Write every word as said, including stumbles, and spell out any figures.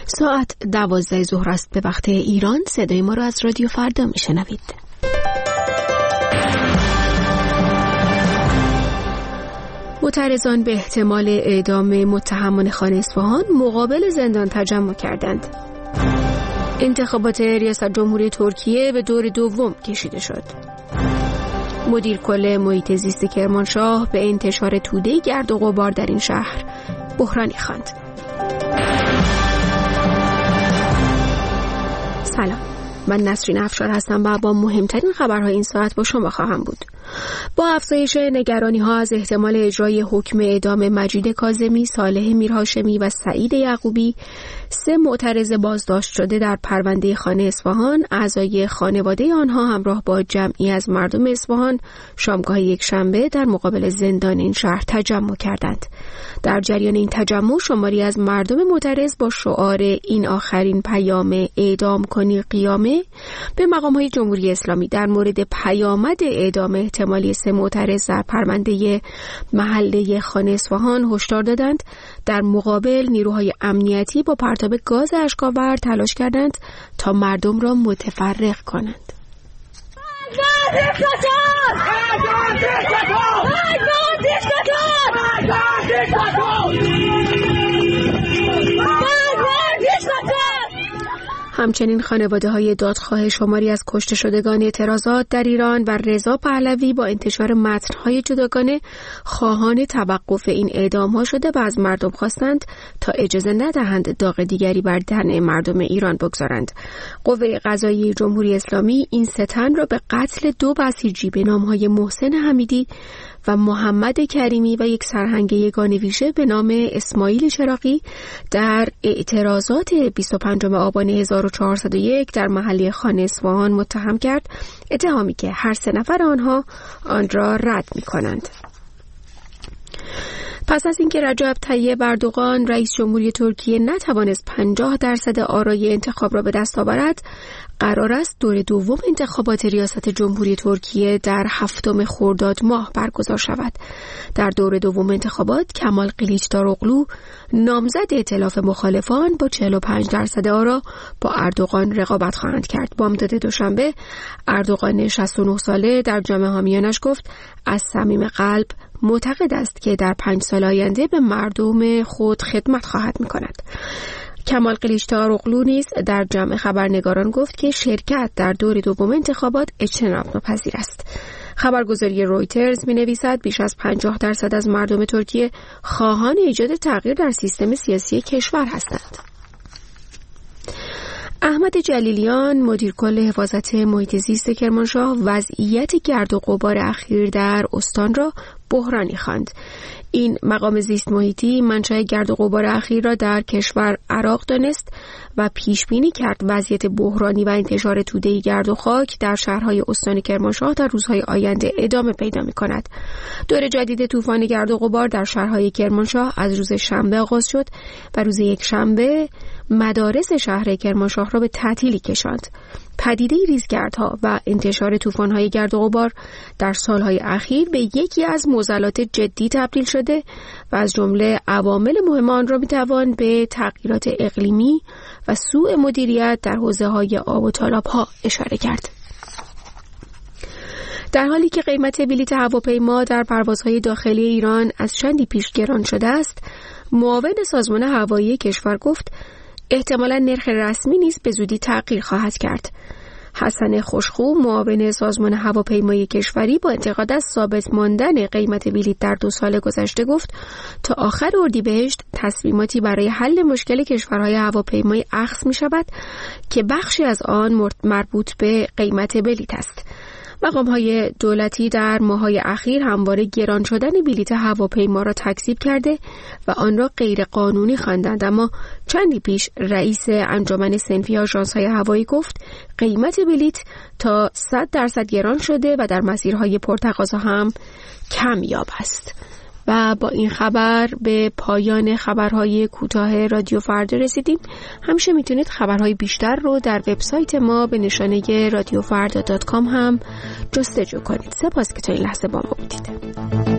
ساعت دوازده ظهر است به وقت ایران. صدای ما را از رادیو فردا میشنوید. معترضان به احتمال اعدام متهمان خان اصفهان مقابل زندان تجمع کردند. انتخابات ریاست جمهوری ترکیه به دور دوم کشیده شد. مدیر کل محیط زیست کرمانشاه به انتشار توده گرد و غبار در این شهر بحرانی خواند. سلام، من نسرین افشار هستم و با مهمترین خبرهای این ساعت با شما خواهم بود. با افزایش نگرانی‌ها از احتمال اجرای حکم اعدام مجید کاظمی، صالح میرهاشمی و سعید یعقوبی، سه معترض بازداشت شده در پرونده خان اصفهان، اعضای خانواده آنها همراه با جمعی از مردم اصفهان شامگاه یک شنبه در مقابل زندان این شهر تجمع کردند. در جریان این تجمع شماری از مردم معترض با شعار این آخرین پیام اعدام کنی قیامه به مقام‌های جمهوری اسلامی در مورد پیامد اعدام احتمالی سه معترض در پرونده محله خان اصفهان هشدار دادند. در مقابل نیروهای امنیتی با پرتاب گاز اشک‌آور تلاش کردند تا مردم را متفرق کنند. همچنین خانواده‌های دادخواه شماری از کشته شدگان اعتراضات در ایران و رضا پهلوی با انتشار متن‌های جداگانه خواهان توقف این اعدام‌ها شده و از مردم خواستند تا اجازه ندهند داغ دیگری بر تن مردم ایران بگذارند. قوه قضاییه جمهوری اسلامی این سه تن را به قتل دو بسیجی به نام‌های محسن حمیدی و محمد کریمی و یک سرهنگ یگان ویژه به نام اسماعیل چراغی در اعتراضات بیست و پنجم آبان هزار و چهارصد و یک در محله خان اصفهان متهم کرد، اتهامی که هر سه نفر آنها آن را رد می‌کنند. پس از اینکه رجب طیب اردوغان رئیس جمهوری ترکیه نتوانست پنجاه درصد آرای انتخاب را به دست آورد، قرار است دور دوم انتخابات ریاست جمهوری ترکیه در هفتم خرداد ماه برگزار شود. در دور دوم انتخابات کمال کلیچداروغلو نامزد ائتلاف مخالفان با چهل و پنج درصد آرا با اردوغان رقابت خواهند کرد. بامداد دوشنبه اردوغان شصت و نه ساله در جمع حامیانش گفت از صمیم قلب معتقد است که در پنج سال آینده به مردم خود خدمت خواهد می‌کند. کمال کلیچداروغلو نیز در جمع خبرنگاران گفت که شرکت در دور دوم انتخابات اجتناب ناپذیر است. خبرگزاری رویترز می‌نویسد بیش از پنجاه درصد از مردم ترکیه خواهان ایجاد تغییر در سیستم سیاسی کشور هستند. احمد جلیلیان مدیر کل حفاظت محیط زیست کرمانشاه وضعیت گرد و غبار اخیر در استان را بحرانی خواند. این مقام زیست محیطی منشأ گرد و غبار اخیر را در کشور عراق دانست و پیش بینی کرد وضعیت بحرانی و انتشار توده گرد و خاک در شهرهای استان کرمانشاه در روزهای آینده ادامه پیدا می‌کند. دور جدید طوفان گرد و غبار در شهرهای کرمانشاه از روز شنبه آغاز شد و روز یک شنبه مدارس شهر کرمانشاه را به تعطیلی کشاند. پدیده ریزگردها و انتشار طوفان‌های گرد و غبار در سالهای اخیر به یکی از معضلات جدی تبدیل شده و از جمله عوامل مهم آن را می‌توان به تغییرات اقلیمی و سوء مدیریت در حوزه‌های آب و تالاب‌ها اشاره کرد. در حالی که قیمت بلیط هواپیما در پروازهای داخلی ایران از چندی پیش گران شده است، معاون سازمان هوایی کشور گفت احتمالاً نرخ رسمی نیز به زودی تغییر خواهد کرد. حسن خوشخو معاون سازمان هواپیمایی کشوری با انتقاد از ثابت ماندن قیمت بلیط در دو سال گذشته گفت تا آخر اردیبهشت تصمیماتی برای حل مشکل کشورهای هواپیمایی اخذ می شود که بخشی از آن مربوط به قیمت بلیط است. مقام‌های دولتی در ماه‌های اخیر همواره گران شدن بلیط هواپیما را تکذیب کرده و آن را غیر قانونی خواندند، اما چندی پیش رئیس انجمن صنفی آژانس‌های هوایی گفت قیمت بلیط تا صد درصد گران شده و در مسیرهای پرتقاضا هم کمیاب است. و با این خبر به پایان خبرهای کوتاه رادیو فردا رسیدیم. همیشه میتونید خبرهای بیشتر رو در وبسایت ما به نشانه رادیو فردا دات کام هم جستجو کنید. سپاس که تا این لحظه با ما بودید.